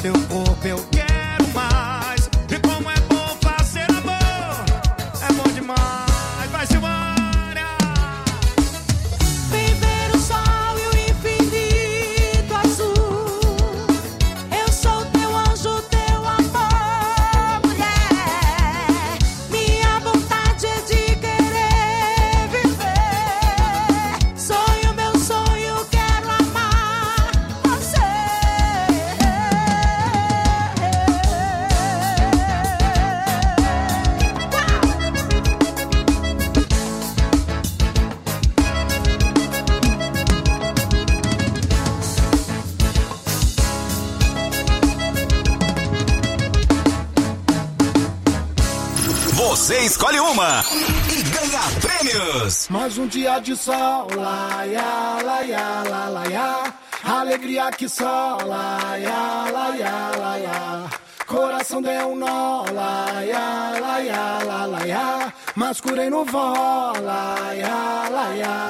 teu corpo eu quero mais. E como é bom fazer amor, é bom demais. Vai, Silvânia. Viver o sol e o infinito azul. Eu sou teu anjo, teu amor, mulher. Minha vontade é de querer viver. Sonho, meu sonho, quero amar você. Você escolhe uma e ganha prêmios. Mais um dia de sol, laia, laia, la, laia. Alegria que só, laia, laia, laia. Coração deu um nó, laia, laia, la, laia. Mas curei no vó, laia, laia.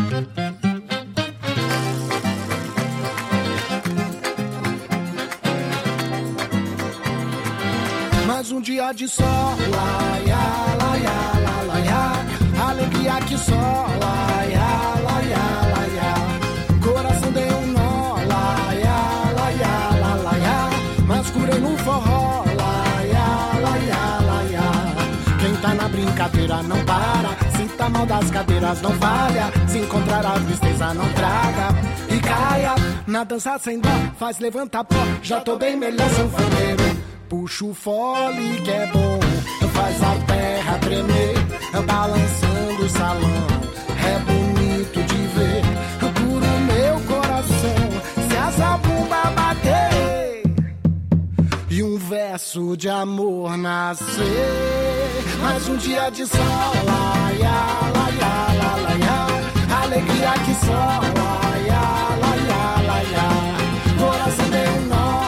Mais um dia de sol, laia, laia, la, laia. Alegria que só, laia, laia, laia. Coração deu um nó, laia, laia, la, laia. Mas curei no forró, laia, laia, laia. Quem tá na brincadeira não para. Se tá mal das cadeiras não falha. Se encontrar a tristeza não traga. E caia na dança sem dó, faz levantar pó. Já tô bem melhor, sanfoneiro. Puxa o fole que é bom, faz a terra tremer, balançando o salão, é bonito de ver, cura o meu coração, se a zabumba bater, e um verso de amor nascer, mais um dia de sol, laia, laia, la, laia, alegria que só, laia, laia, laia, coração deu um nó,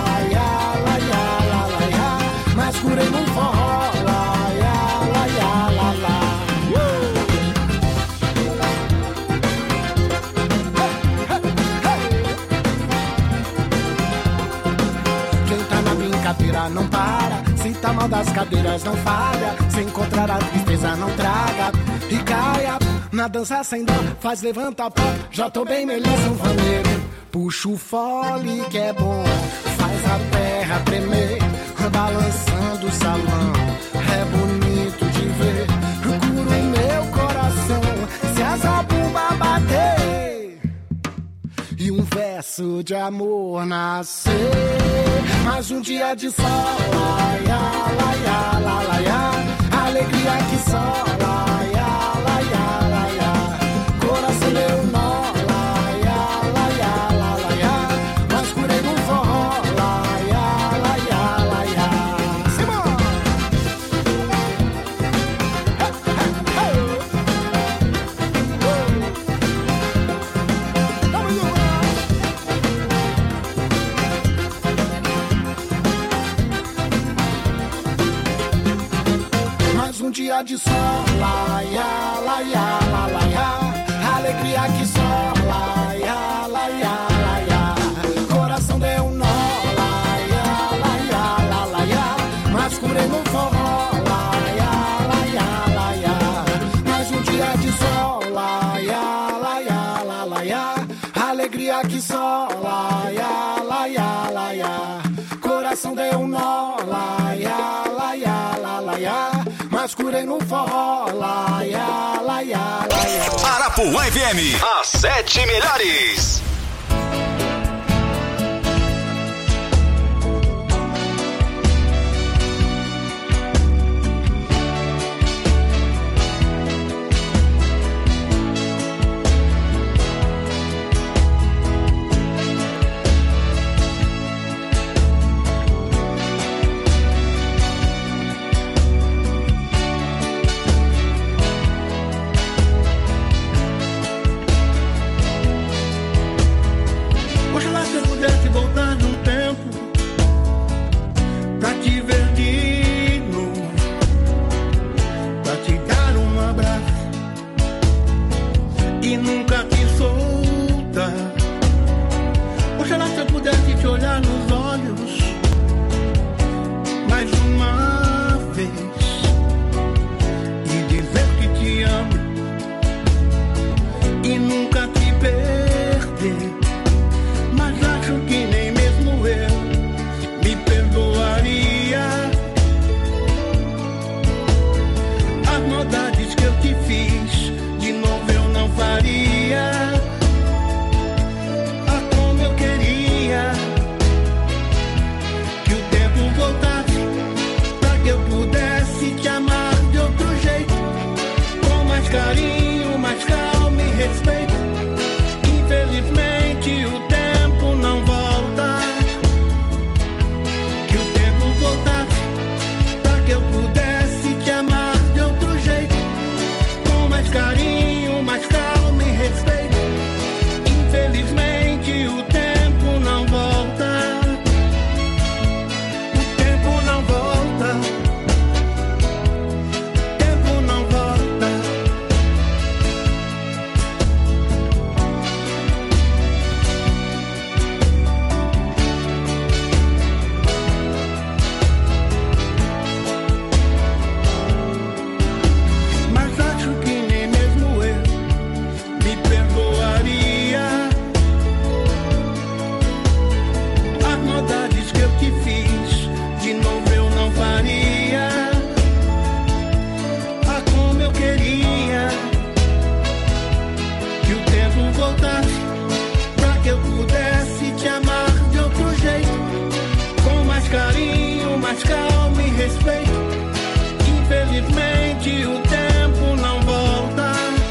mas curei no forró, laia, laia, la, la. Quem tá na brincadeira não para, se tá mal das cadeiras não falha, se encontrar a tristeza não traga, e caia na dança sem dó, faz levanta pó, já tô bem melhor, sanfoneiro. Puxa o fole que é bom, faz a terra tremer, balançando o salão, é bonito de ver, cura o meu coração, se a zabumba bater, e um verso de amor nascer, mais um dia de sol, laia, laia, la, laia, alegria que só, laia, laia, laia, coração meu nó, laia, laia, la, laia, mas curei no forró, laia, laia, laia. Mais um dia de sol, laia, laia, la, laia, alegria que só, laia, laia, laia, coração deu um nó, laia, laia, la, laia, mas curei no forró, laia, laia, laia, mais um dia de sol, laia, laia, la, laia, alegria que só, laia, laia, laia, coração deu um nó, laia, laia, la, laia, mas curei no forró, laia, laia, laia. Arapuã FM, as 7 melhores. Oxalá se eu pudesse te olhar nos olhos respeito. Infelizmente o tempo não volta.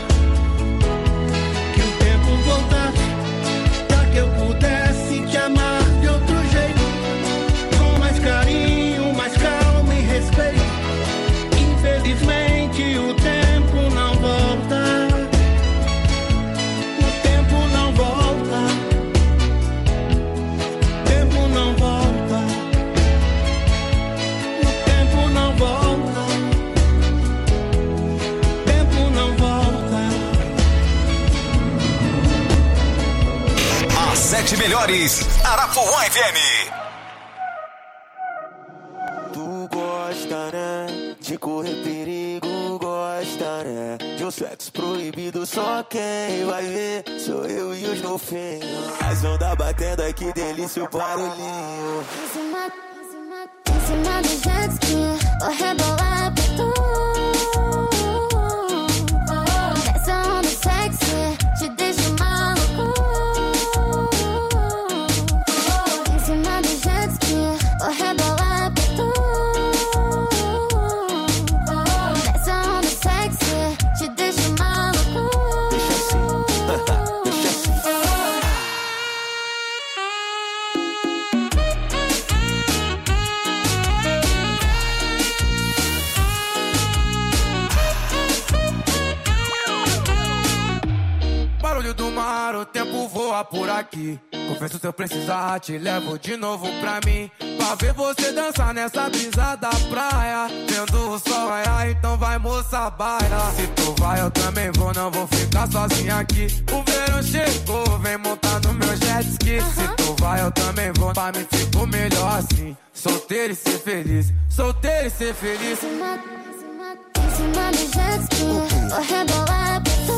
Que o tempo voltasse pra que eu pudesse te amar de outro jeito, com mais carinho, mais calma e respeito. Infelizmente o tempo não volta. O tempo não volta. O tempo não volta. O tempo não volta. O tempo não volta. As 7 melhores, Arapuã FM. Tu gosta, né? De correr perigo, gosta, né? De um sexo proibido, só quem vai ver sou eu e os golfinhos. As ondas batendo, ai que delícia o barulhinho. Em cima do jet ski, vou rebolar pra tu. Nessa onda sexy, te deixo maluco. Em cima do jet ski, vou rebolar pra tu. Nessa onda sexy, te deixo maluco. Deixa assim, deixa assim. Barulho do mar, o tempo voa por aqui. Confesso, se eu precisar, te levo de novo pra mim. Pra ver você dançar nessa brisa da praia. Vendo o sol raiar, então vai, moça, baila. Se tu vai, eu também vou, não vou ficar sozinha aqui. O verão chegou, vem montar no meu jet ski. Se tu vai, eu também vou, pra mim fico melhor assim. Solteiro e ser feliz, solteiro e ser feliz. Em cima do jet ski, vou rebolar pra tu.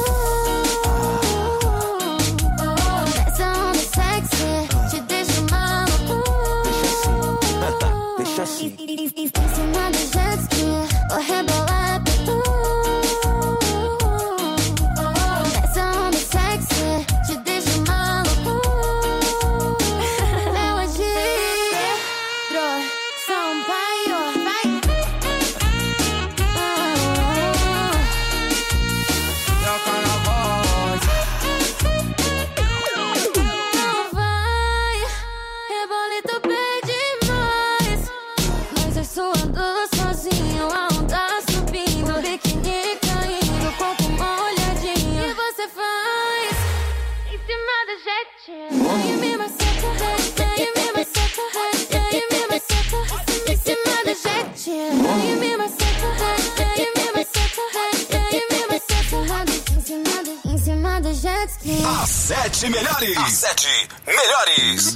Nessa onda sexy, te deixo maluco. Deixa assim. Em cima do jet ski, vou rebolar pra tu. Nessa onda sexy, te deixo maluco. Melodia, Sampaio, vai. É o carnaval. Não vai, rebolito pede mais. Mas eu suando sozinho, a onda subindo, biquíni caindo, corpo molhadinho. E você faz em cima do jetinho. E me maceta, e me maceta, e me maceta. Em cima do jetinho. E me maceta, e me maceta, e me maceta. Em cima do jet ski. As 7 melhores. As 7 melhores.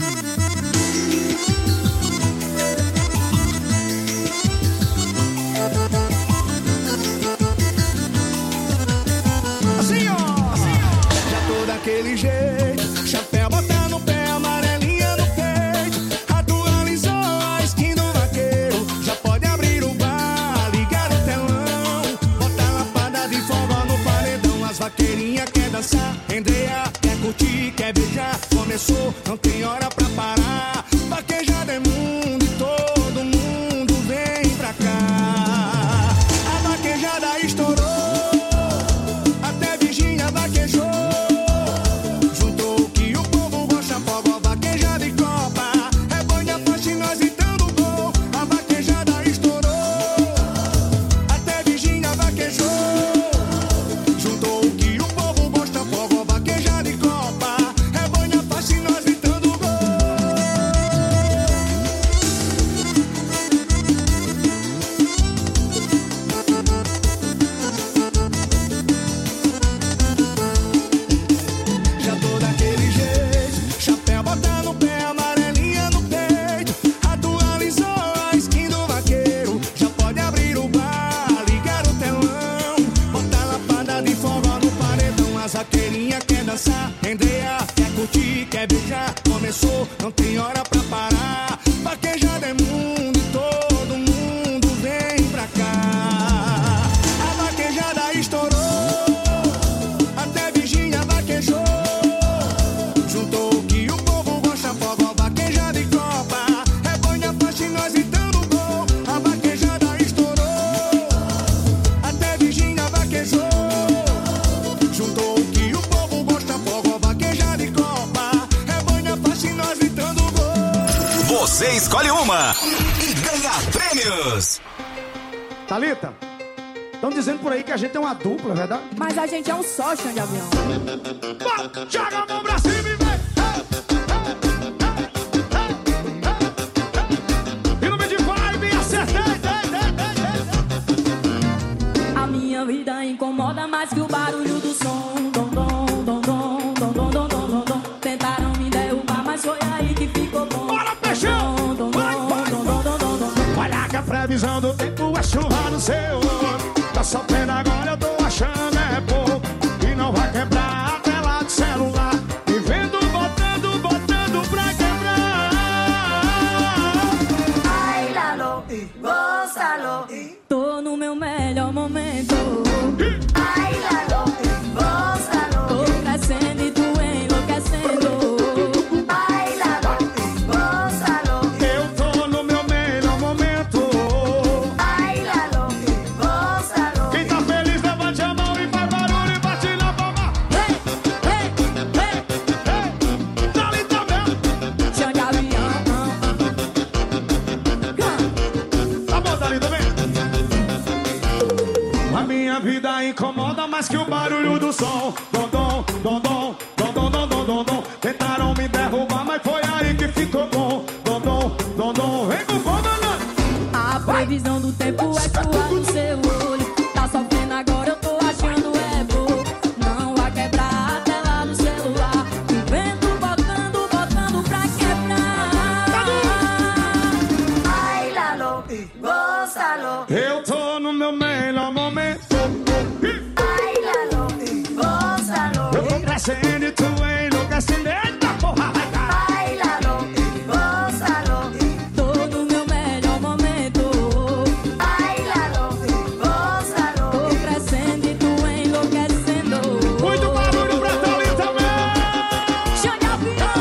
Assim, ó. Já tô daquele jeito, chapéu botar no pé, amarelinha no peito. Atualizou a skin do vaqueiro. Já pode abrir o bar, ligar o telão. Botar lapada de forró no paredão. As vaqueirinhas quer dançar, Andrea quer curtir, quer beijar. Começou, não tem hora pra parar. Vaquejada é mundo e todo mundo vem pra cá. A vaquejada estourou. Até Virgínia vaquejou. Juntou o que o povo gosta, fogo, vaquejada e copa. É banha, forte, nós gritando gol. A vaquejada estourou. Até Virgínia vaquejou. Juntou o que o povo gosta, fogo, vaquejada e copa. É banha, forte, nós gritando gol. Já tô daquele jeito, chapéu botar no pé, amarelinha no peito. Atualizou a skin do vaqueiro. Já pode abrir o bar, ligar o telão. Botar lapada de forró no paredão. As vaqueirinhas quer dançar, Andrea quer curtir, quer beijar. Começou, não tem hora pra parar. Vaquejada é mundo e todo mundo vem pra cá. A vaquejada estourou. Até Virgínia vaquejou. Juntou o que o povo gosta, fogo, vaquejada e copa. É banha, forte, nós gritando gol. A vaquejada escolhe uma e ganha prêmios. Thalita, estão dizendo por aí que a gente é uma dupla, é verdade? Mas a gente é um só, chão de avião. Joga a mão pra cima e vem. E no meio de vibe, acertei. A minha vida incomoda mais que o barulho do som. Dom, dom, dom, dom, dom, dom, dom, dom, dom, dom. Tentaram me derrubar, mas foi aí que ficou bom. Bora, peixão! Vai. Olha que a previsão do tempo é chuva no seu olho. Tá sofrendo agora, eu tô achando é pouco. E não vai quebrar a tela do celular. E vendo, botando pra quebrar. Ai, Lalo, gózalo. Tô no meu melhor momento. Ai, Lalo, gózalo. Tô crescendo e tu enlouquecendo. Ai, Lalo, gózalo. Eu tô no meu melhor momento. Ai, Lalo, gózalo. Quem tá feliz, levante a mão e faz barulho e bate na palma. Thalita mesmo. Chão de avião. Tá bom, Thalita, vem. A minha vida incomoda mais que o barulho do som. Dom, dom, dom, dom, dom, dom, dom, dom, dom, dom. Tentaram me derrubar, mas foi aí que ficou bom. Dom, dom, dom, dom. Vem com fome, mano. A previsão do tempo é chuva no seu olho. Tá sofrendo agora, eu tô achando é pouco. Não vai quebrar a tela do celular. O vento botando pra quebrar. Ai, Lalo, gózalo. Eu tô no meu melhor momento. Ai, Lalo, gózalo. Eu tô crescendo e tu enlouquecendo. Eita porra, vai dar. Ai, Lalo, gózalo. Tô no meu melhor momento. Ai, Lalo, gózalo. Tô crescendo e tu enlouquecendo. Muito barulho pra Thalita mesmo. Chão de avião.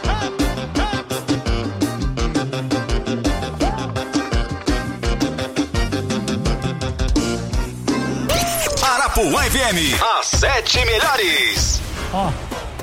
Arapuã FM, as 7 melhores. Ó.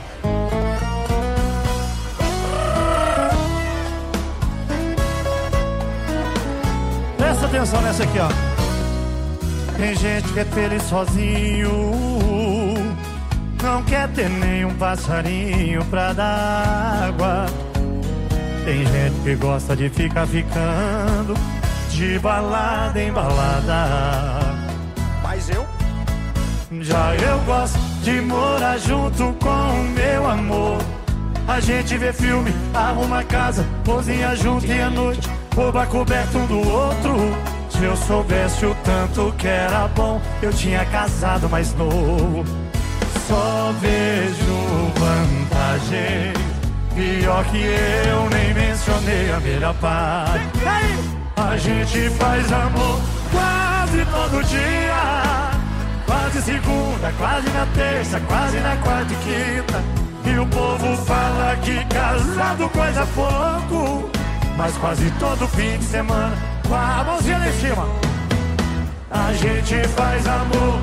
Presta atenção nessa aqui, ó. Tem gente que é feliz sozinho, não quer ter nenhum passarinho pra dar água. Tem gente que gosta de ficar ficando de balada em balada. Mas já eu gosto de morar junto com o meu amor. A gente vê filme, arruma casa, cozinha junto e à noite rouba coberto um do outro. Se eu soubesse o tanto que era bom, eu tinha casado mais novo. Só vejo vantagem, pior que eu nem mencionei a melhor parte. A gente faz amor quase todo dia, quase segunda, quase na terça, quase na quarta e quinta. E o povo fala que casado coisa pouco, mas quase todo fim de semana, com a mãozinha lá em cima, a gente faz amor.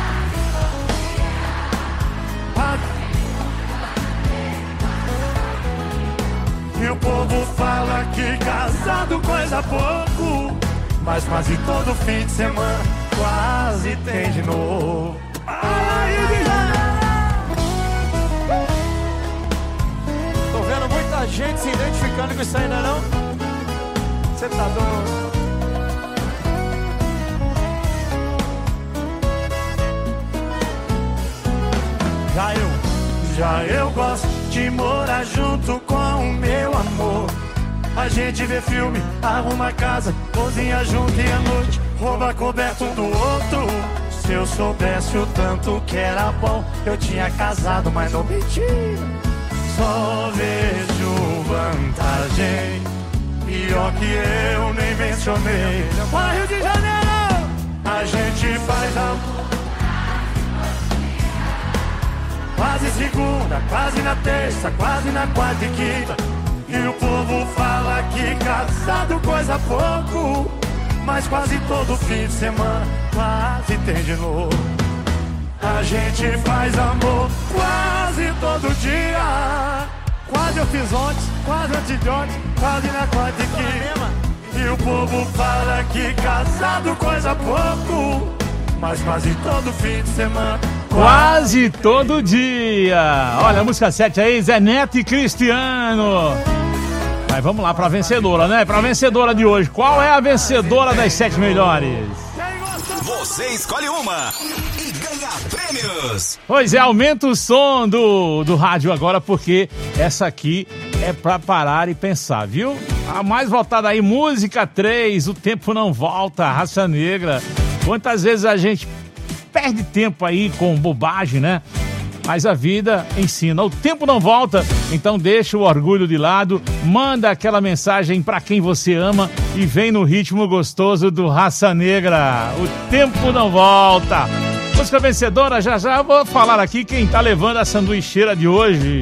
E o povo fala que casado coisa pouco, mas quase todo fim de semana quase tem de novo. Tô vendo muita gente se identificando com isso ainda não? Você tá doido? Já eu gosto de morar junto com o meu amor. A gente vê filme, arruma casa, cozinha junto e à noite rouba coberto um do outro. Se eu soubesse o tanto que era bom, eu tinha casado, mas não mentira. Só vejo vantagem, pior que eu nem mencionei. Bora Rio de Janeiro! A gente faz amor quase segunda, quase na terça, quase na quarta e quinta. E o povo fala que casado coisa pouco, mas quase todo fim de semana quase tem de novo. A gente faz amor quase todo dia. Quase eu fiz ontem, quase antes de ontem, quase na quarta aqui. E o povo fala que casado coisa pouco, mas quase todo fim de semana, quase todo dia. Olha, a música 7 aí, Zé Neto e Cristiano. Mas vamos lá pra vencedora, né? Pra vencedora de hoje. Qual é a vencedora das 7 melhores? Você escolhe uma e ganha prêmios. Pois é, aumenta o som do rádio agora, porque essa aqui é pra parar e pensar, viu? A mais votada aí, música 3, O Tempo Não Volta, Raça Negra. Quantas vezes a gente perde tempo aí com bobagem, né? Mas a vida ensina, o tempo não volta, então deixa o orgulho de lado, manda aquela mensagem pra quem você ama e vem no ritmo gostoso do Raça Negra. O tempo não volta. Música vencedora, já já vou falar aqui quem tá levando a sanduicheira de hoje.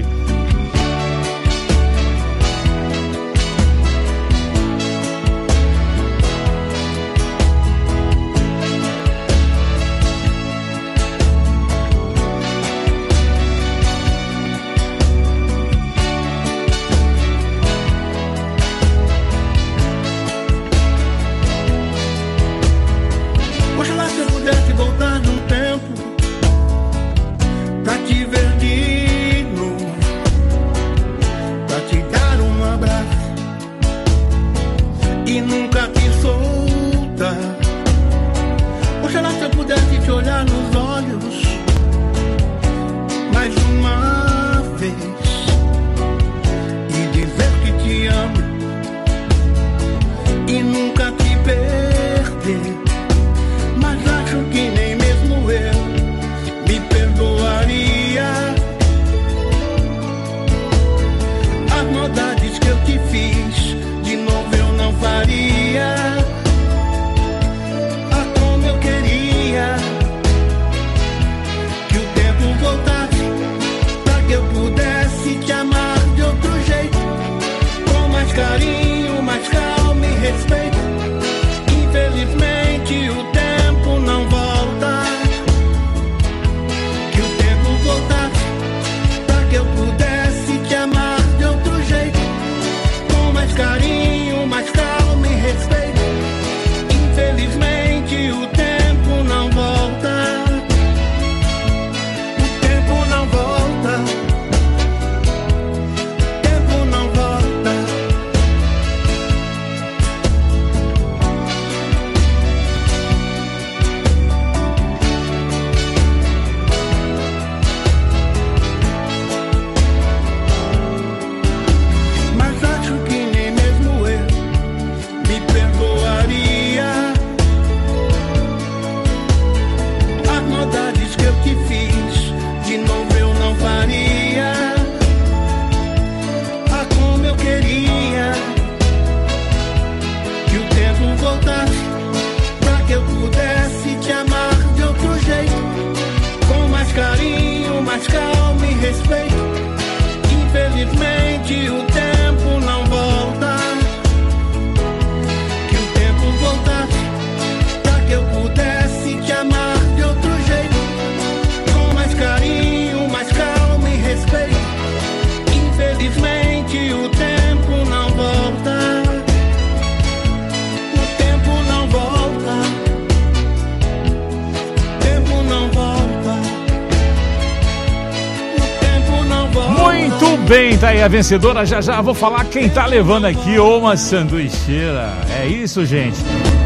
Bem, tá aí a vencedora, já já vou falar quem tá levando aqui uma sanduicheira. É isso, gente.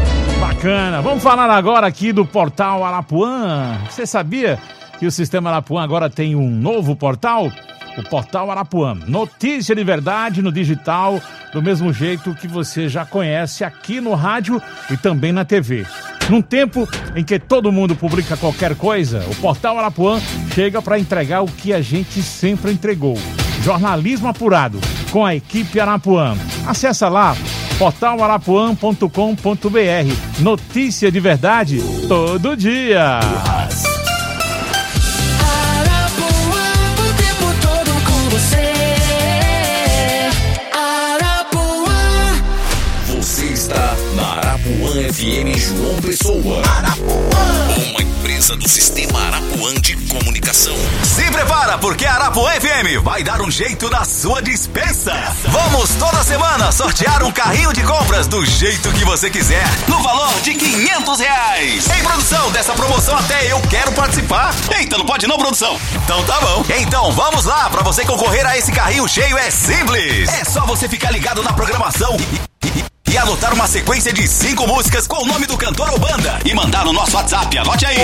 Bacana. Vamos falar agora aqui do Portal Arapuã. Você sabia que o Sistema Arapuã agora tem um novo portal? O Portal Arapuã. Notícia de verdade no digital, do mesmo jeito que você já conhece aqui no rádio e também na TV. Num tempo em que todo mundo publica qualquer coisa, o Portal Arapuã chega para entregar o que a gente sempre entregou. Jornalismo apurado, com a equipe Arapuã. Acesse lá, portalarapuã.com.br. Notícia de verdade, todo dia. Arapuã, o tempo todo com você. Arapuã. Você está na Arapuã FM João Pessoa. Arapuã, uma empresa empresa do Sistema Arapuã de Comunicação. Se prepara, porque a Arapuã FM vai dar um jeito na sua dispensa. Vamos toda semana sortear um carrinho de compras do jeito que você quiser, no valor de R$500. Em produção, dessa promoção até eu quero participar. Eita, não pode não, produção? Então tá bom. Então vamos lá, pra você concorrer a esse carrinho cheio é simples. É só você ficar ligado na programação e anotar uma sequência de 5 músicas com o nome do cantor ou banda e mandar no nosso WhatsApp. Anote aí: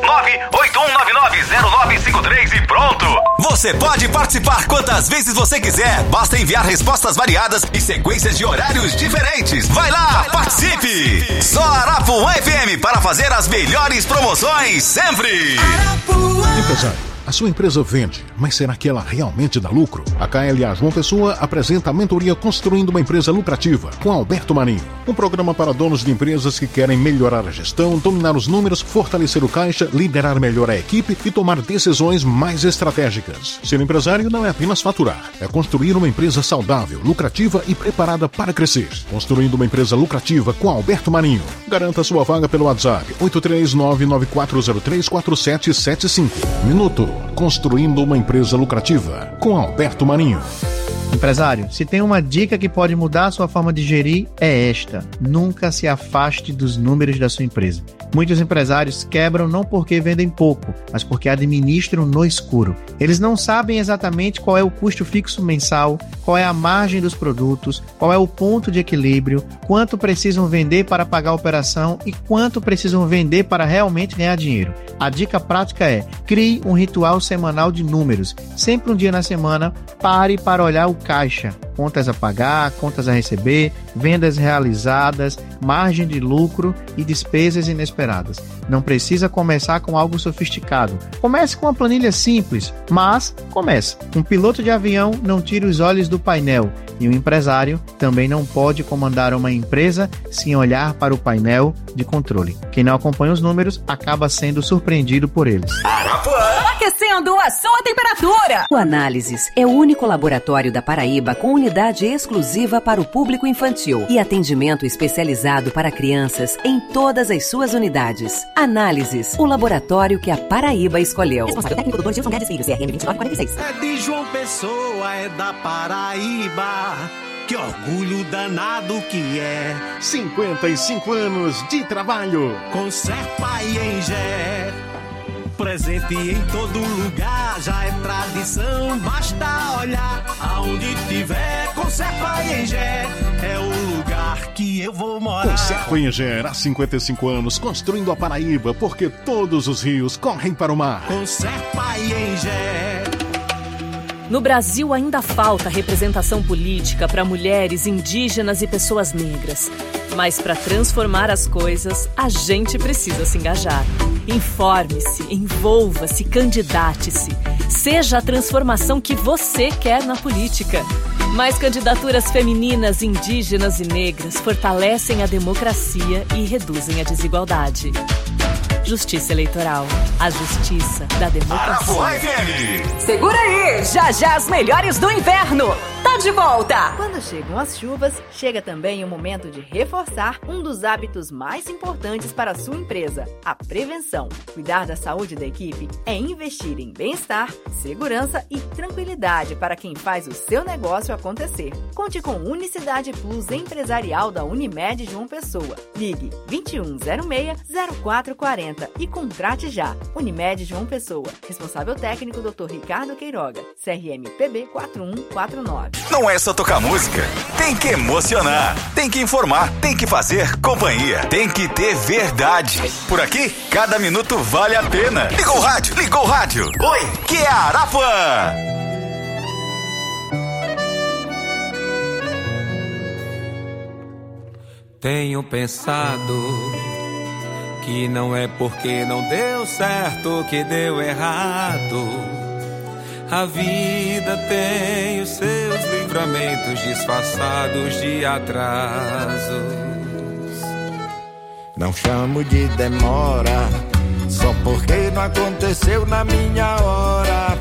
981990953 e pronto. Você pode participar quantas vezes você quiser. Basta enviar respostas variadas e sequências de horários diferentes. Vai lá, participe! Só Arapuã FM para fazer as melhores promoções sempre. Empresário, a sua empresa vende, mas será que ela realmente dá lucro? A KLA João Pessoa apresenta a mentoria Construindo uma Empresa Lucrativa, com Alberto Marinho. Um programa para donos de empresas que querem melhorar a gestão, dominar os números, fortalecer o caixa, liderar melhor a equipe e tomar decisões mais estratégicas. Ser empresário não é apenas faturar, é construir uma empresa saudável, lucrativa e preparada para crescer. Construindo uma Empresa Lucrativa com Alberto Marinho. Garanta sua vaga pelo WhatsApp 83994034775. Minuto Construindo uma Empresa Lucrativa, com Alberto Marinho. Empresário, se tem uma dica que pode mudar a sua forma de gerir, é esta: nunca se afaste dos números da sua empresa. Muitos empresários quebram não porque vendem pouco, mas porque administram no escuro. Eles não sabem exatamente qual é o custo fixo mensal, qual é a margem dos produtos, qual é o ponto de equilíbrio, quanto precisam vender para pagar a operação e quanto precisam vender para realmente ganhar dinheiro. A dica prática é: crie um ritual semanal de números. Sempre um dia na semana, pare para olhar o caixa. Contas a pagar, contas a receber, vendas realizadas, margem de lucro e despesas inesperadas. Não precisa começar com algo sofisticado. Comece com uma planilha simples, mas comece. Um piloto de avião não tira os olhos do painel, e um empresário também não pode comandar uma empresa sem olhar para o painel de controle. Quem não acompanha os números acaba sendo surpreendido por eles. Aquecendo a sua temperatura. O Análises é o único laboratório da Paraíba com unidade exclusiva para o público infantil e atendimento especializado para crianças em todas as suas unidades. Análises, o laboratório que a Paraíba escolheu. Responsável técnico Dr. Gilson Guedes Filho, CRM 2946. É de João Pessoa, é da Paraíba. Que orgulho danado que é. 55 anos de trabalho. Com Serpa e Engé. Presente em todo lugar, já é tradição. Basta olhar aonde tiver. Com Serpa e Engé é o lugar que eu vou morar. Com Serpa e Engé, há 55 anos, construindo a Paraíba, porque todos os rios correm para o mar. Com Serpa e Engé. No Brasil ainda falta representação política para mulheres, indígenas e pessoas negras. Mas para transformar as coisas, a gente precisa se engajar. Informe-se, envolva-se, candidate-se. Seja a transformação que você quer na política. Mais candidaturas femininas, indígenas e negras fortalecem a democracia e reduzem a desigualdade. Justiça Eleitoral. A justiça da democracia. Segura aí! Já já as melhores do inverno! Tá de volta! Quando chegam as chuvas, chega também o momento de reforçar um dos hábitos mais importantes para a sua empresa: a prevenção. Cuidar da saúde da equipe é investir em bem-estar, segurança e tranquilidade para quem faz o seu negócio acontecer. Conte com Unicidade Plus Empresarial da Unimed João Pessoa. Ligue 2106-0440 e contrate já. Unimed João Pessoa. Responsável técnico Dr. Ricardo Queiroga. CRM PB 4149. Não é só tocar música, tem que emocionar, tem que informar, tem que fazer companhia, tem que ter verdade. Por aqui, cada minuto vale a pena. Ligou o rádio, ligou o rádio. Oi, que é a Arapuã. Tenho pensado que não é porque não deu certo que deu errado. A vida tem os seus livramentos disfarçados de atrasos. Não chamo de demora, só porque não aconteceu na minha hora.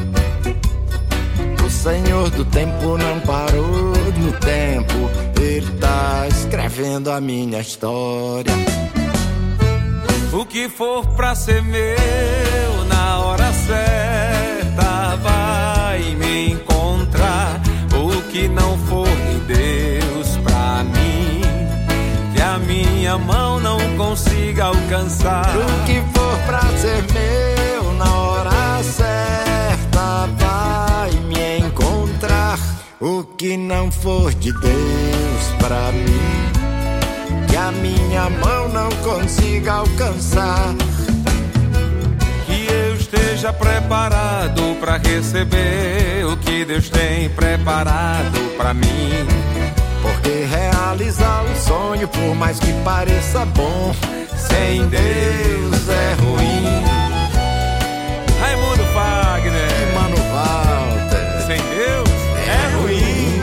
O Senhor do tempo não parou no tempo, Ele tá escrevendo a minha história. O que for pra ser meu na hora certa vai me encontrar. O que não for de Deus pra mim, que a minha mão não consiga alcançar. O que for pra ser meu na hora certa vai me encontrar. O que não for de Deus pra mim, que a minha mão não consiga alcançar. Que eu esteja preparado pra receber o que Deus tem preparado pra mim. Porque realizar um sonho, por mais que pareça bom, sem Deus é ruim. Raimundo Fagner e Mano Walter. Sem Deus é ruim.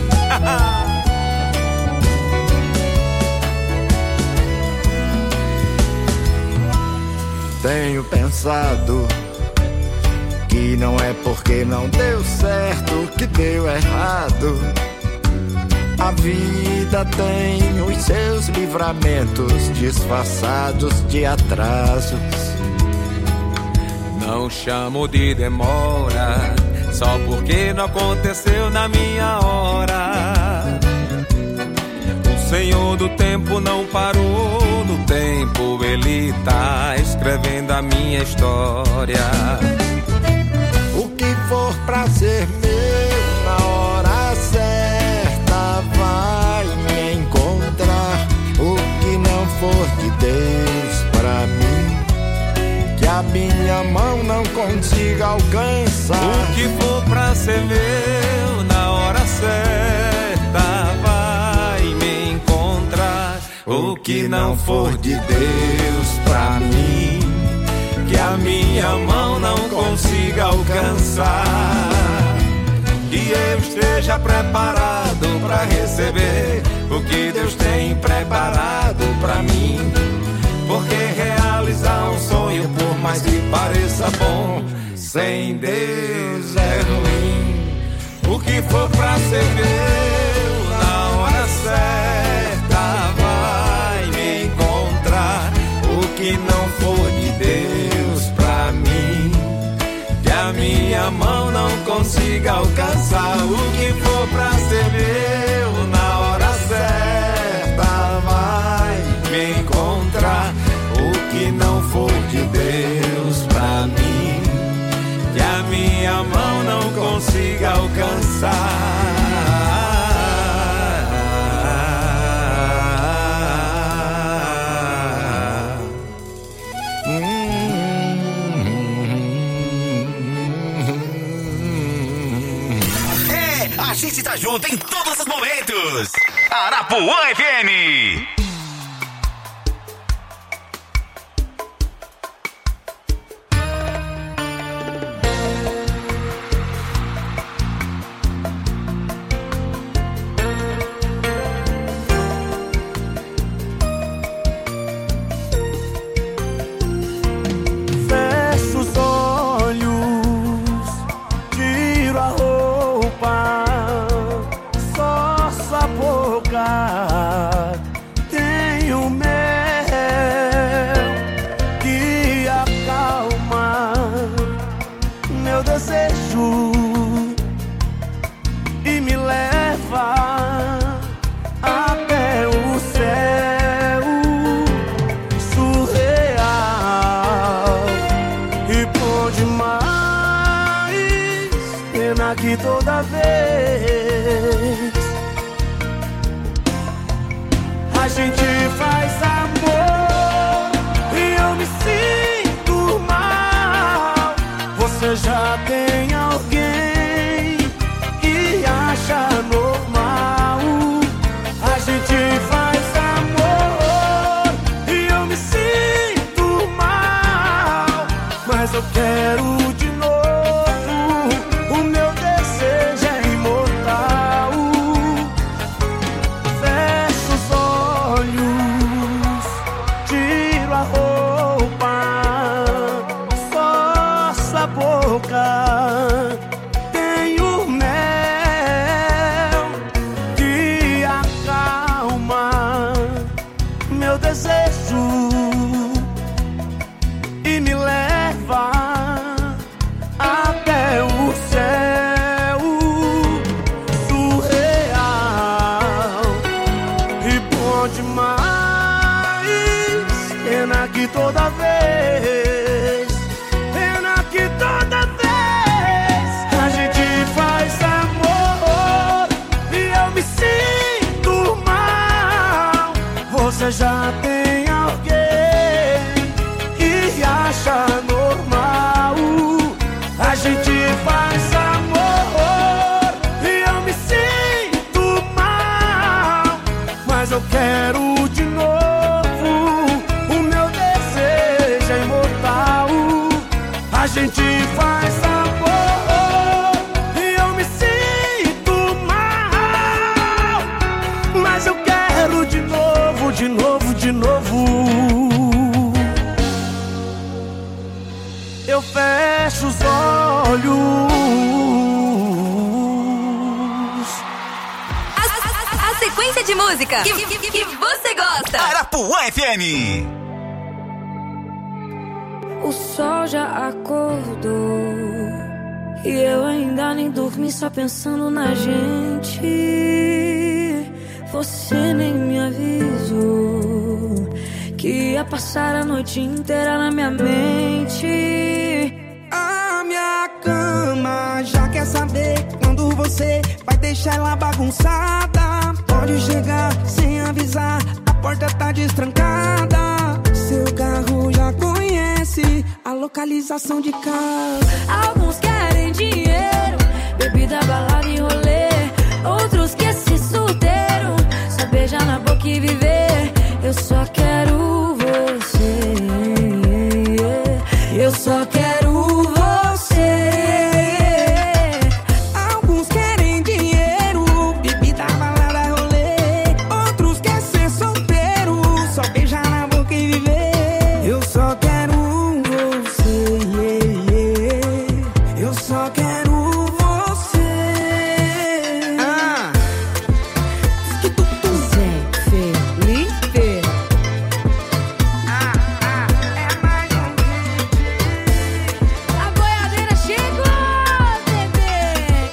Tenho pensado que não é porque não deu certo que deu errado. A vida tem os seus livramentos disfarçados de atrasos. Não chamo de demora só porque não aconteceu na minha hora. O Senhor do tempo não parou no tempo, Ele tá escrevendo a minha história. O que for pra ser meu na hora certa vai me encontrar. O que não for de Deus pra mim, que a minha mão não consiga alcançar. O que for pra ser meu na hora certa vai me encontrar. O que não for de Deus pra mim, que a minha mão não consiga alcançar. Que eu esteja preparado pra receber o que Deus tem preparado pra mim. Porque realizar um sonho, por mais que pareça bom, sem Deus é ruim. O que for pra ser meu na hora certa vai me encontrar. O que não for de Deus pra mim, que a minha mão não consiga alcançar. O que for pra ser meu na hora certa vai me encontrar. O que não for de Deus pra mim, que a minha mão não consiga alcançar. A gente tá junto em todos os momentos. Arapuã FM. Fecho os olhos, tiro a roupa, só a boca. Tenho mel que acalma meu desejo e me leva até o céu surreal. E bom demais, pena que toda vez a gente faz amor e eu me sinto mal. Você já tem alguém que acha normal. A gente faz amor e eu me sinto mal, mas eu quero de novo. O meu desejo é imortal. Fecho os olhos, tiro a roupa, só a boca. faz amor e eu me sinto mal, mas eu quero de novo. O meu desejo é imortal. A gente faz amor e eu me sinto mal, mas eu quero de novo, de novo, de novo. Eu fecho os olhos. A sequência de música que você gosta. Arapuã FM. O sol já acordou e eu ainda nem dormi, só pensando na gente. Você nem me avisou que ia passar a noite inteira na minha mente. A minha cama já quer saber quando você vai deixar ela bagunçada. Pode chegar sem avisar, a porta tá destrancada. Seu carro já conhece a localização de casa. Alguns querem dinheiro, bebida, balada e rolê. Outros querem ser solteiro, só beijar na boca e viver. Eu só quero você, eu só quero você. Alguns querem dinheiro, bebida, balada, rolê. Outros querem ser solteiro, só beijar na boca e viver. Eu só quero você, eu só quero você. Zé Felipe. A boiadeira chegou, bebê.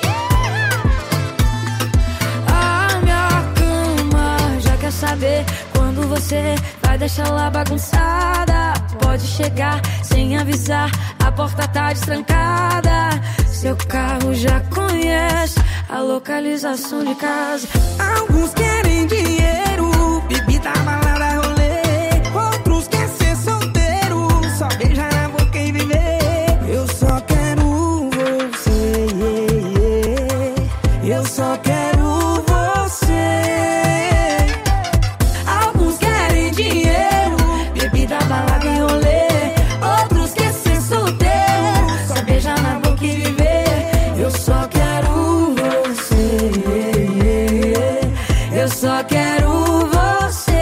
A minha cama já quer saber quando você vai deixar lá bagunçada. Pode chegar sem avisar, a porta tá destrancada. Seu carro já conhece a localização de casa. Alguns querem dinheiro, bebida, balada, rolê. Outros querem ser solteiro, só beijar na boca e viver. Eu só quero você, eu só quero você. Alguns querem dinheiro, bebida, balada e rolê. Outros querem ser solteiro, só beijar na boca e viver. Eu só quero você, eu só quero você.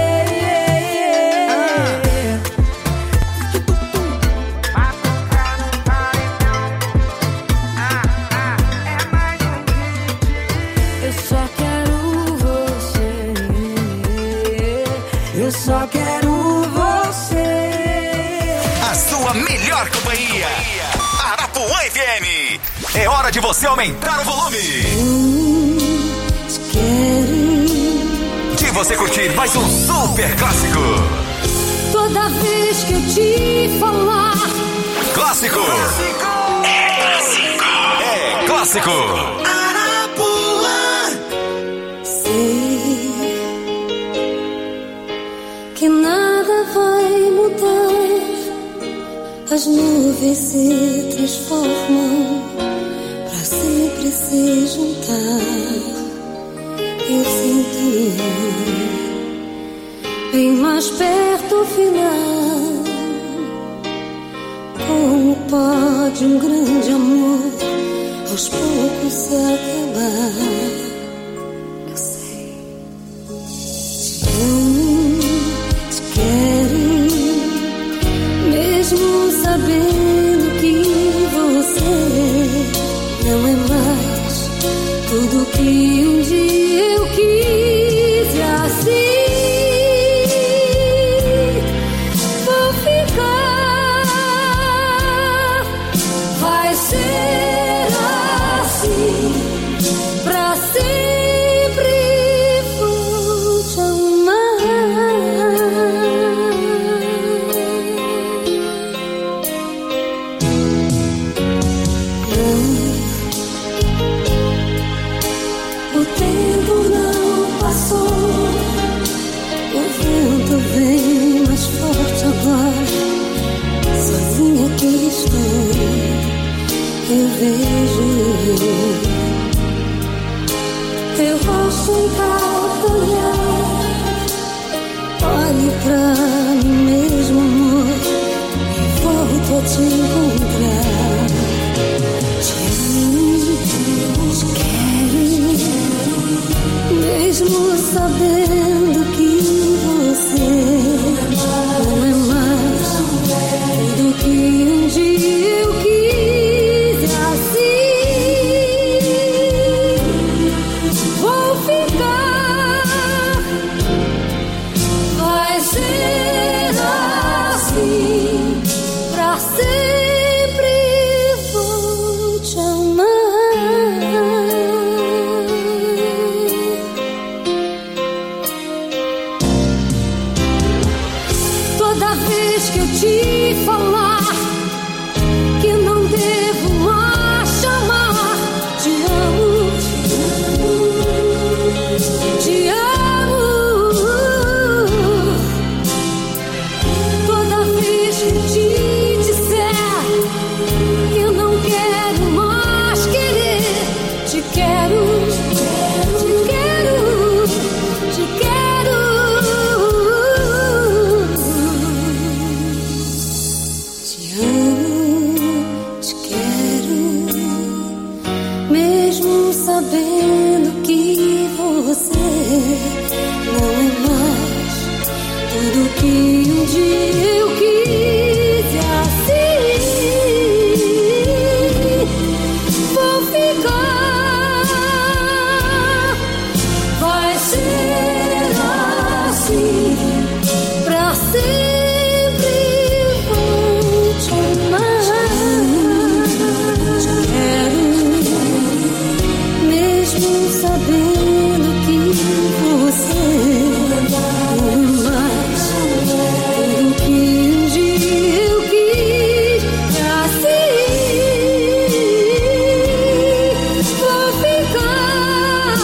Eu só quero você, eu só quero você. A sua melhor companhia. Arapuã FM. É hora de você aumentar o volume. De você curtir mais um super clássico. Toda vez que eu te falar, Clássico. É clássico. É clássico. sei que nada vai mudar. As nuvens se transformam pra sempre se juntar. Eu sinto bem mais perto o final. Como pode um grande amor aos poucos se acabar? Eu sei. Te amo, te quero, mesmo sabendo que você não é mais tudo que um dia eu quis. E assim vou ficar. Vai ser assim pra sempre. Vou te amar. O tempo não eu vejo. Eu acho em cada olhar. Olhe pra mim mesmo, amor, e volto a te encontrar. Te amo, te quero, mesmo sabendo que você não é mais tudo que um dia eu quis. Assim vou ficar, vai ser assim pra sempre. Vou te amar. Toda vez que eu te falar que não devo mais chamar, te amo, te amo. Toda vez que eu te disser que eu não quero mais querer, te quero, te quero, te quero. Te amo, te quero, mesmo sabendo que você não é mais tudo que um dia eu quis. Assim vou ficar, vai ser assim pra sempre. Vou te amar, te quero, mesmo sabendo que você não é mais tudo que um dia eu quis. Assim vou ficar,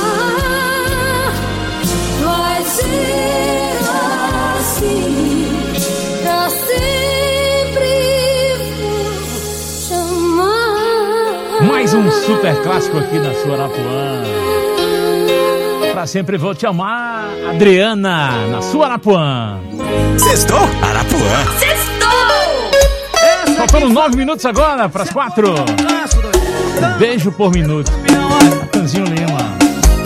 vai ser assim pra sempre. Vou te amar. Mais um super clássico aqui na sua Arapuã. Pra sempre vou te amar, Adriana, na sua Arapuã. Sextou? Arapuã. Faltando 9 minutos agora, pras 4. Beijo por minuto. Natanzinho Lima.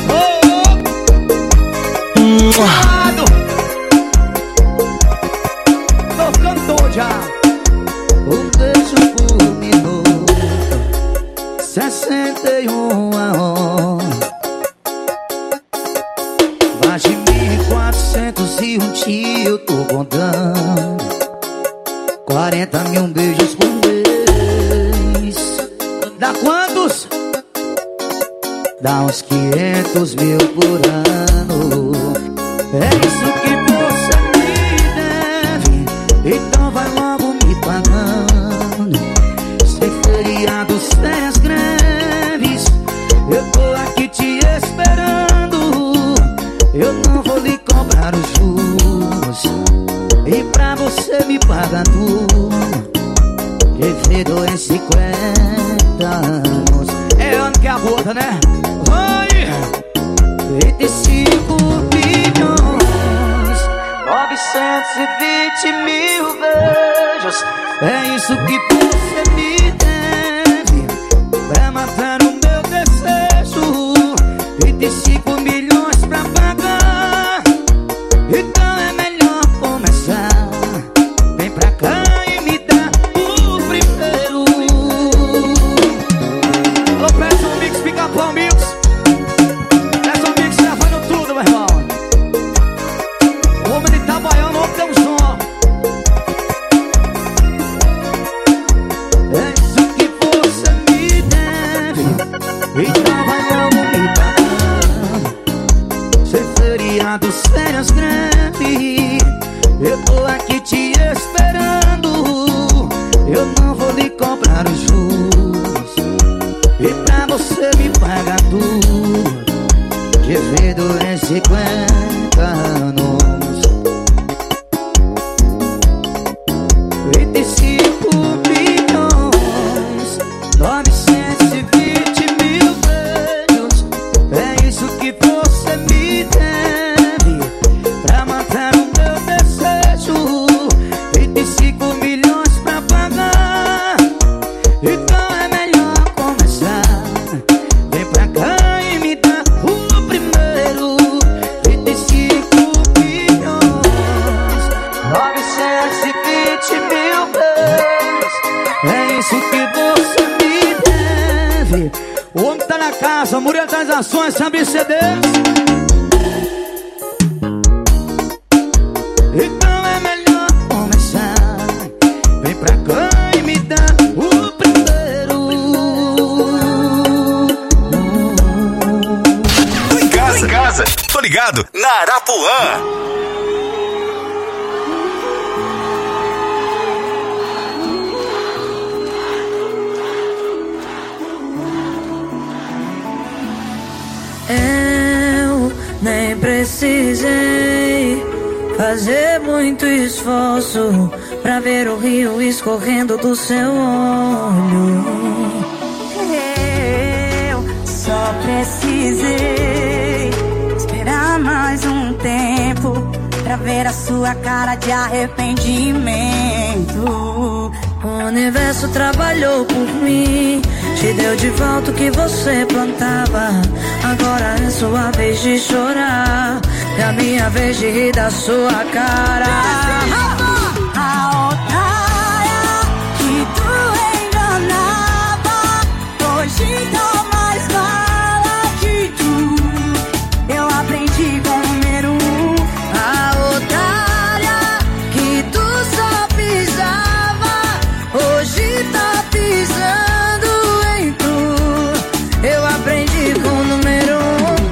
Tocando já. Um beijo por minuto, 61 a hora. Mais de 1.401 dias eu tô contando. 40 mil beijos por mês. Dá quantos? Dá uns 500 mil por ano. É isso que você me deve, então vai logo me pagando. Sem feriado, sem as greves, eu tô aqui te esperando. Eu não vou lhe cobrar os juros, e pra você me pagar tudo. Devido em 50 anos. É ano que a gota, né? Vai! 25 bilhões, 920 mil beijos. É isso que você me deve, pra matar o meu desejo. 25 milhões pra pagar, então é melhor começar. Vem pra cá e me dá o primeiro. Alô, peça um mix, Pica-Pau Mix. Peça um mix, gravando tudo, meu irmão. O homem de Itabaiana, o homem tem um som. É isso que você me deve, então vai logo me pagar. Sem feriado, férias greve, eu tô aqui te esperando. Eu não vou lhe cobrar os juros, e pra você me pagar tudo. Devido em 50 anos. 25 bilhões, 900 O homem tá na casa, Murilo Transações, Sambi CDs. Então é melhor começar. Vem pra cá e me dá o primeiro. Tô em casa, tô ligado na Arapuã. Eu nem precisei fazer muito esforço pra ver o rio escorrendo do seu olho. Eu só precisei esperar mais um tempo pra ver a sua cara de arrependimento. O universo trabalhou por mim, te deu de volta o que você plantava. Agora é sua vez de chorar, é a minha vez de rir da sua cara. A otária que tu enganava, hoje tá mais mala que tu. Eu aprendi com o número 1. A otária que tu só pisava, hoje tá pisando em tu. Eu aprendi com o número 1.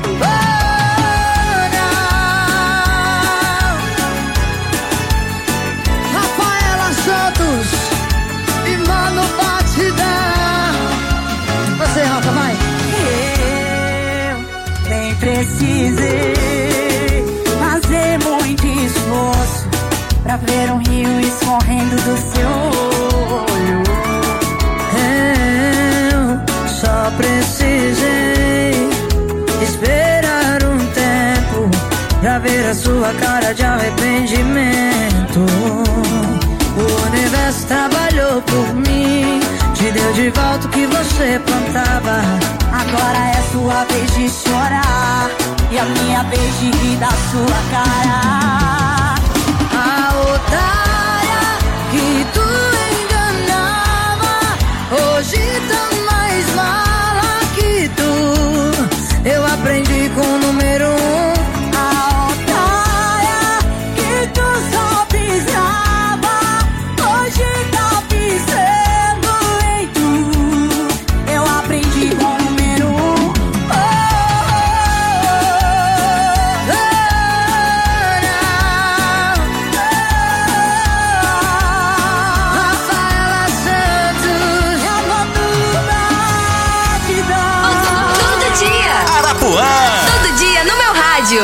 Rafaela Santos e Mano Batidão. Você, Rafa, vai. Eu nem precisei fazer muito esforço pra ver um rio escorrendo do seu olho. Eu só precisei esperar um tempo pra ver a sua cara de arrependimento. O universo trabalhou por mim, te deu de volta o que você plantava. Agora é sua vez de chorar e a minha vez de rir da sua cara. A otária que tu enganava, hoje tá mais mala que tu. Eu aprendi com o número 1. A otária que tu só pisava, hoje tá pisando em tu. Eu aprendi com o número 1. Rafaela Santos, Todo dia. Arapuã. Todo dia no meu rádio.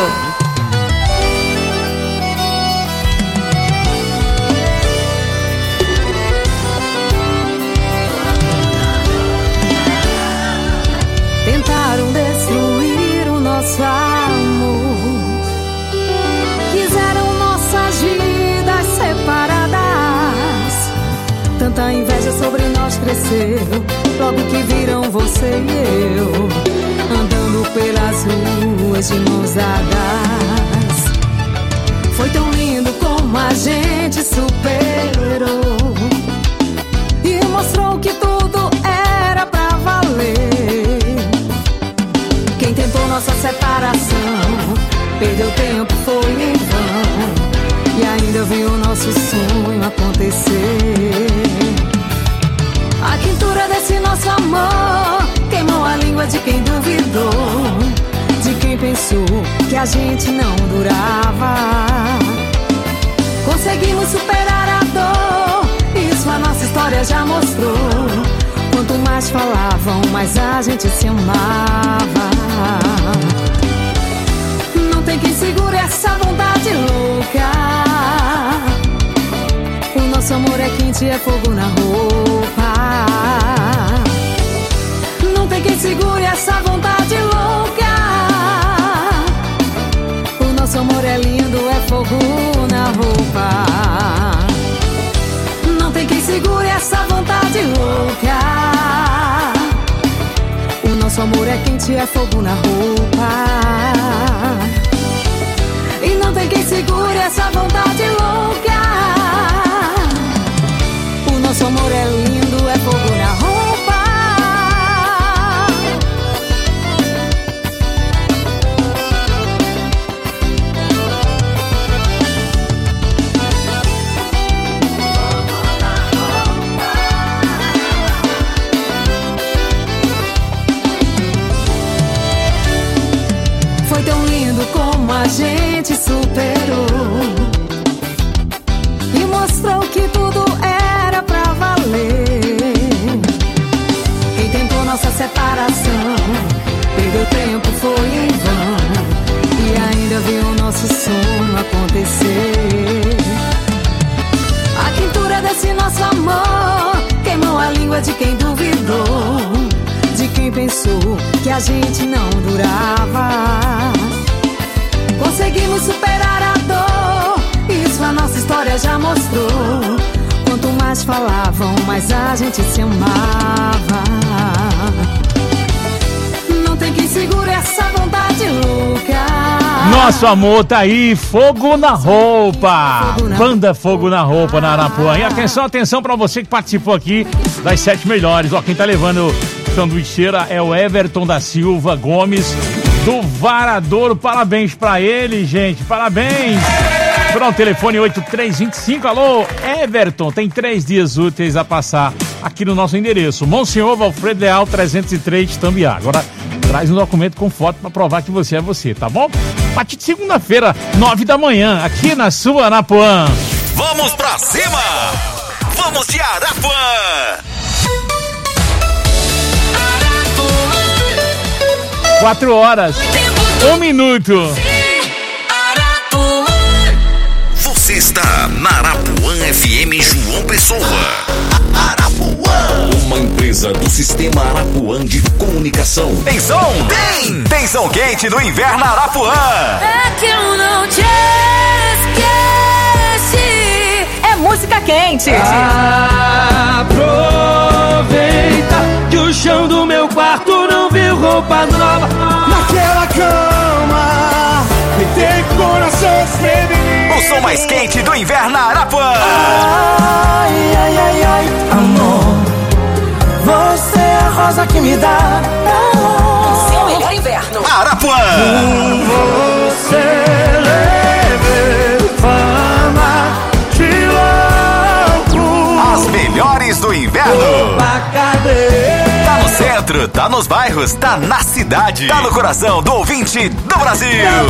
Tentaram destruir o nosso amor, quiseram nossas vidas separadas. Tanta inveja sobre nós cresceu, logo que viram você e eu andando pelas ruas de mãos dadas. Foi tão lindo como a gente superou e mostrou que tudo era pra valer. Quem tentou nossa separação perdeu tempo, foi em vão, e ainda viu o nosso sonho acontecer. A quintura desse nosso amor queimou a língua de quem duvidou, de quem pensou que a gente não durava. Conseguimos superar a dor, isso a nossa história já mostrou. Quanto mais falavam, mais a gente se amava. Não tem quem segure essa vontade louca. O nosso amor é quente, é fogo na roupa. Não tem quem segure essa vontade louca. O nosso amor é lindo, é fogo na roupa. Não tem quem segure essa vontade louca. O nosso amor é quente, é fogo na roupa. E não tem quem segure essa vontade louca. O nosso amor é lindo, é fogo na roupa. gente superou e mostrou que tudo era pra valer. Quem tentou nossa separação perdeu tempo, foi em vão, e ainda viu o nosso sonho acontecer. A quentura desse nosso amor queimou a língua de quem duvidou, de quem pensou que a gente não durava. Conseguimos superar a dor, isso a nossa história já mostrou. Quanto mais falavam, mais a gente se amava. Não tem quem segure essa vontade louca. Nosso amor tá aí, Fogo na Roupa. Banda Fogo na Roupa na Arapuã. E atenção pra você que participou aqui das 7 melhores. Ó, quem tá levando sanduicheira é o Everton da Silva Gomes do Varadouro. Parabéns pra ele, gente. Parabéns. Pronto, telefone 8325. Alô, Everton, tem 3 dias úteis a passar aqui no nosso endereço. Monsenhor Valfredo Leal 303, Tambiá. Agora traz um documento com foto pra provar que você é você, tá bom? A partir de segunda-feira, 9 da manhã, aqui na sua Arapuã. Vamos pra cima! Vamos de Arapuã! 4 horas, 1 minuto. Você está na Arapuã FM João Pessoa. Arapuã, uma empresa do Sistema Arapuã de Comunicação. Tem som? Tem! Tem som quente no inverno Arapuã. É que eu não te esqueci. É música quente. Aproveita que o chão do meu quarto não viu roupa nova. Naquela cama, me tem coração espremido. O som mais quente do inverno Arapuã. Ai, ai, ai, ai, amor, você é a rosa que me dá Seu melhor inverno. Arapuã. Você leve fama de louco. As melhores do inverno. Tá no centro, tá nos bairros, tá na cidade, tá no coração do ouvinte do Brasil.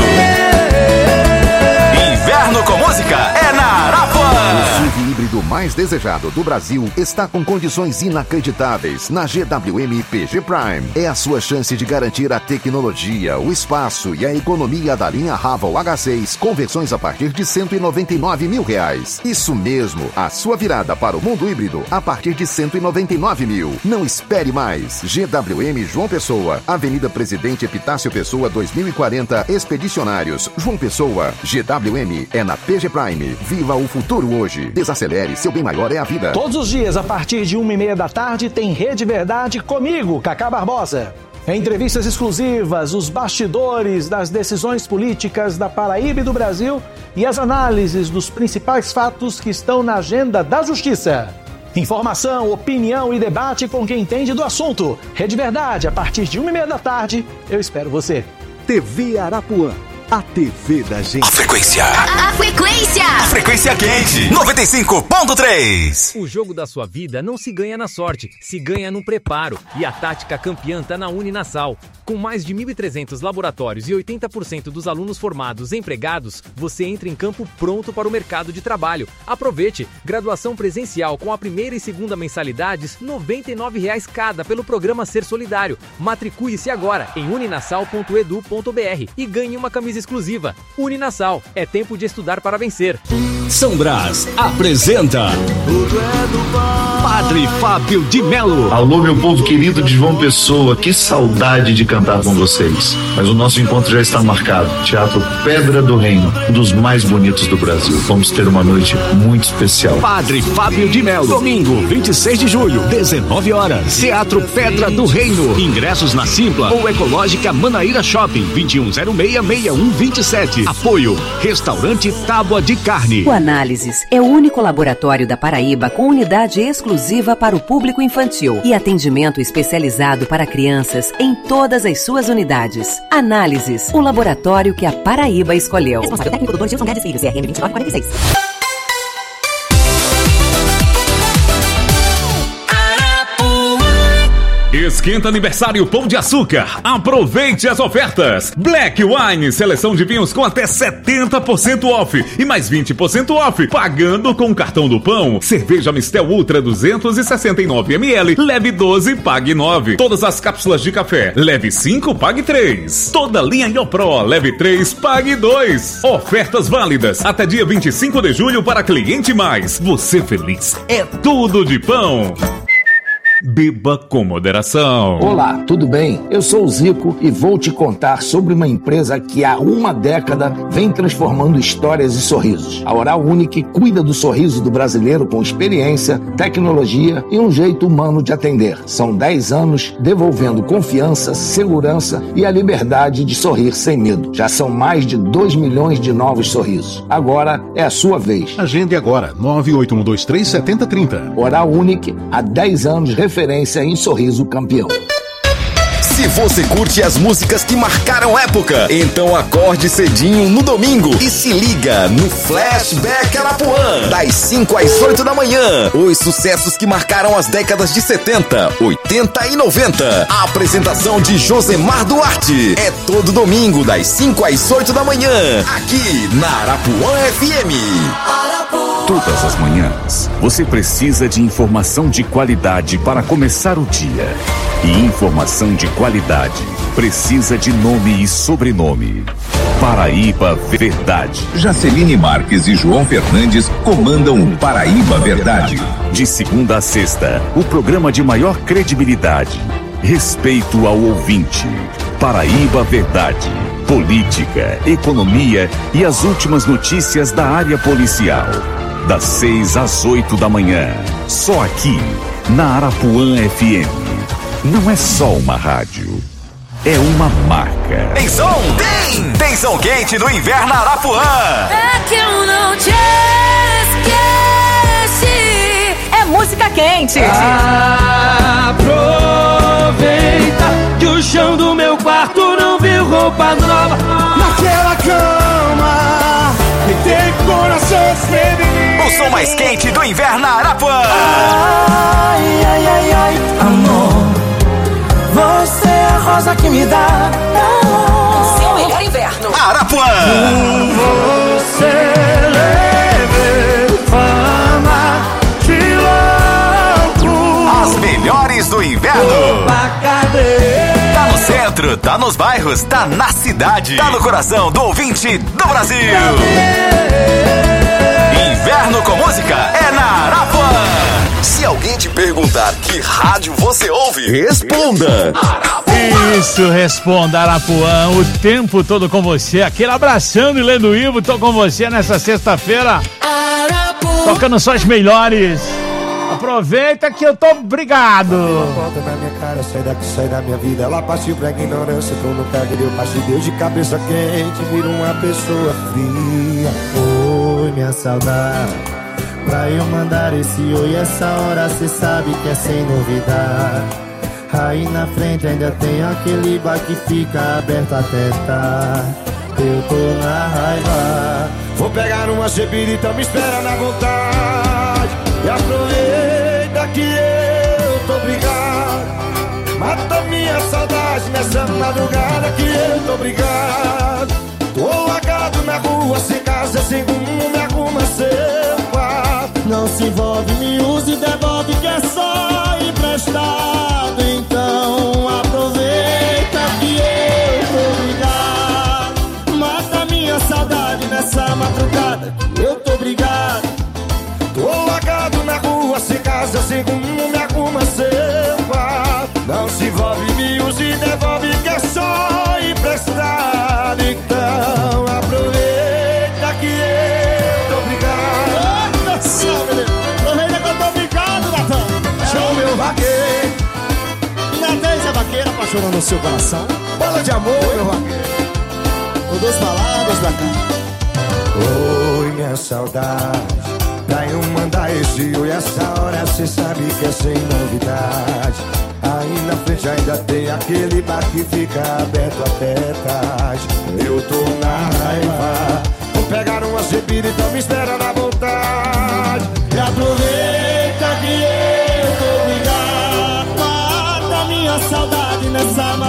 Inverno com música é na Arapuã. O SUV híbrido mais desejado do Brasil está com condições inacreditáveis na GWM PG Prime. É a sua chance de garantir a tecnologia, o espaço e a economia da linha Raval H6 com versões a partir de R$199 mil. Isso mesmo, a sua virada para o mundo híbrido a partir de R$199 mil. Não espere mais. GWM João Pessoa, Avenida Presidente Epitácio Pessoa 2040, Expedicionários, João Pessoa. GWM é na PG Prime. Viva o futuro hoje. Desacelere, seu bem maior é a vida. Todos os dias, a partir de 1h30 da tarde, tem Rede Verdade comigo, Cacá Barbosa. Entrevistas exclusivas, os bastidores das decisões políticas da Paraíba e do Brasil e as análises dos principais fatos que estão na agenda da Justiça. Informação, opinião e debate com quem entende do assunto. Rede Verdade, a partir de 1h30 da tarde, eu espero você. TV Arapuã, a TV da gente. A frequência. A frequência. A frequência quente. 95.3. O jogo da sua vida não se ganha na sorte, se ganha no preparo. E a tática campeã tá na Uninasal. Com mais de 1.300 laboratórios e 80% dos alunos formados empregados, você entra em campo pronto para o mercado de trabalho. Aproveite! Graduação presencial com a primeira e segunda mensalidades, R$ 99,00 cada pelo programa Ser Solidário. Matricule-se agora em uninasal.edu.br e ganhe uma camisa exclusiva. Uninasal, é tempo de estudar para vencer. São Brás apresenta Padre Fábio de Melo. Alô, meu povo querido de João Pessoa, que saudade de cantar com vocês. Mas o nosso encontro já está marcado. Teatro Pedra do Reino, um dos mais bonitos do Brasil. Vamos ter uma noite muito especial. Padre Fábio de Melo, domingo, 26 de julho, 19 horas. Teatro Pedra do Reino. Ingressos na Simpla ou Ecológica Manaíra Shopping, 2106-6127. Apoio, Restaurante Tábua de Carne. O Análises é o único laboratório da Paraíba com unidade exclusiva para o público infantil e atendimento especializado para crianças em todas as suas unidades. Análises, o laboratório que a Paraíba escolheu. Responsável técnico Dr. Gilson Guedes Filho, CRM 2946. Esquenta aniversário Pão de Açúcar. Aproveite as ofertas. Black Wine, seleção de vinhos com até 70% off e mais 20% off, pagando com o cartão do Pão. Cerveja Mistel Ultra 269 ml, leve 12, pague 9. Todas as cápsulas de café, leve 5, pague 3. Toda linha Iopro, leve 3, pague 2. Ofertas válidas até dia 25 de julho para cliente mais. Você feliz é tudo de Pão. Beba com moderação. Olá, tudo bem? Eu sou o Zico e vou te contar sobre uma empresa que há uma década vem transformando histórias e sorrisos. A Oral Unique cuida do sorriso do brasileiro com experiência, tecnologia e um jeito humano de atender. São 10 anos devolvendo confiança, segurança e a liberdade de sorrir sem medo. Já são mais de 2 milhões de novos sorrisos. Agora é a sua vez. Agende agora, 981237030. Oral Unique, há 10 anos referência em sorriso campeão. Se você curte as músicas que marcaram época, então acorde cedinho no domingo e se liga no Flashback Arapuã, das 5 às 8 da manhã. Os sucessos que marcaram as décadas de 70, 80 e 90. A apresentação de Josemar Duarte é todo domingo, das 5 às 8 da manhã, aqui na Arapuã FM. Todas as manhãs, você precisa de informação de qualidade para começar o dia. E informação de qualidade precisa de nome e sobrenome. Paraíba Verdade. Jaceline Marques e João Fernandes comandam o Paraíba Verdade. De segunda a sexta, o programa de maior credibilidade. Respeito ao ouvinte. Paraíba Verdade. Política, economia e as últimas notícias da área policial. Das 6 às 8 da manhã. Só aqui, na Arapuã FM. Não é só uma rádio, é uma marca. Tem som? Tem som quente no inverno Arapuã. É que eu não te esqueci. É música quente. Aproveita que o chão do meu quarto não viu roupa nova. Naquela cama que tem coração feminino. O som mais quente do inverno Arapuã. Ai, ai, ai, ai, amor, você é a rosa que me dá seu melhor inverno. Arapuã. Você leve fama de louco. As melhores do inverno. Tá no centro, tá nos bairros, tá na cidade, tá no coração do ouvinte do Brasil. Inverno com música é na Arapuã. Se alguém te perguntar que rádio você ouve, responda. Isso, responda, Arapuã. O tempo todo com você. Aquele abraçando e lendo o Ivo. Tô com você nessa sexta-feira. Tocando só as melhores. Aproveita que eu tô obrigado. Volta na minha cara, sai daqui, sai da minha vida. Ela partiu pra ignorância, tô no pé que deu parte de Deus de cabeça quente, vira uma pessoa fria. Oi, minha saudade, pra eu mandar esse oi essa hora, cê sabe que é sem novidade. Aí na frente ainda tem aquele bar que fica aberto até tarde. Eu tô na raiva, vou pegar uma cepirita, me espera na vontade. E aproveita que eu tô brigado, mata minha saudade nessa madrugada que eu tô brigado. Tô largado na rua, sem casa, sem rumo, me arruma seu quarto. Não se envolve, me use e devolve que é só emprestado. Então aproveita que eu tô brigado, mata minha saudade nessa madrugada que eu tô brigado. Tô largado na rua, sem casa, sem rumo, me arruma seu quarto. Não se envolve, me use e devolve que é só emprestado. Então aproveita que eu tô brigado. Aproveita que eu tô brigado, Natan. Chama meu vaqueiro. Natan, essa vaqueira apaixonando o seu coração. Bola de amor, meu vaqueiro. Ou duas palavras pra cá. Oi, minha saudade, pra eu mandar esse oi essa hora, cê sabe que é sem novidade. Aí na frente ainda tem aquele bar que fica aberto até tarde. Eu tô na raiva, vou pegar uma cepira, então me espera na vontade. E aproveita que eu tô brigado, mata minha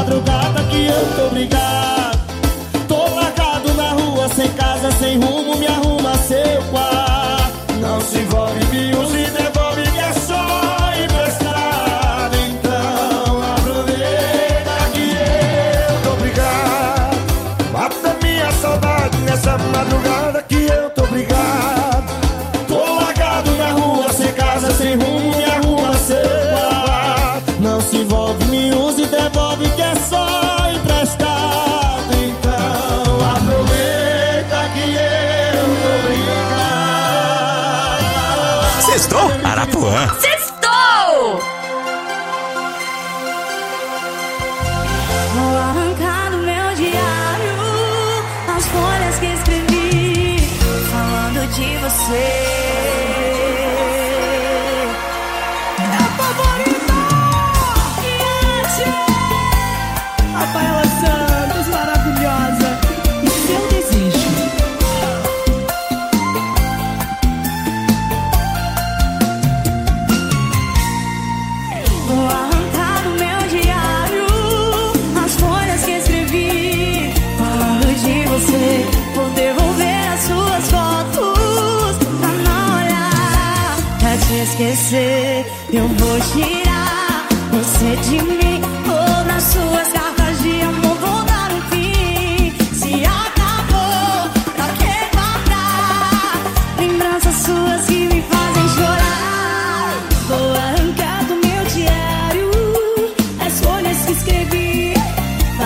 madrugada que eu tô brigado. Tô largado na rua, sem casa, sem rumo, me arruma seu quarto. Não se envolve, me usa e devolve que é só emprestado. Então aproveita que eu tô brigado. Mata minha saudade nessa madrugada que eu tô brigado. Tô largado na rua, sem casa, sem rumo, me arruma seu quarto. Não se envolve, me usa e devolve que é só emprestado. Então aproveita que eu tô brigado. Sextou, Arapuã. Sextou! Vou arrancar do meu diário as folhas que escrevi falando de você. Rafaela Santos, maravilhosa. E seu desejo? Vou arrancar do meu diário as folhas que escrevi falando de você. Vou devolver as suas fotos pra não olhar, pra te esquecer. Eu vou te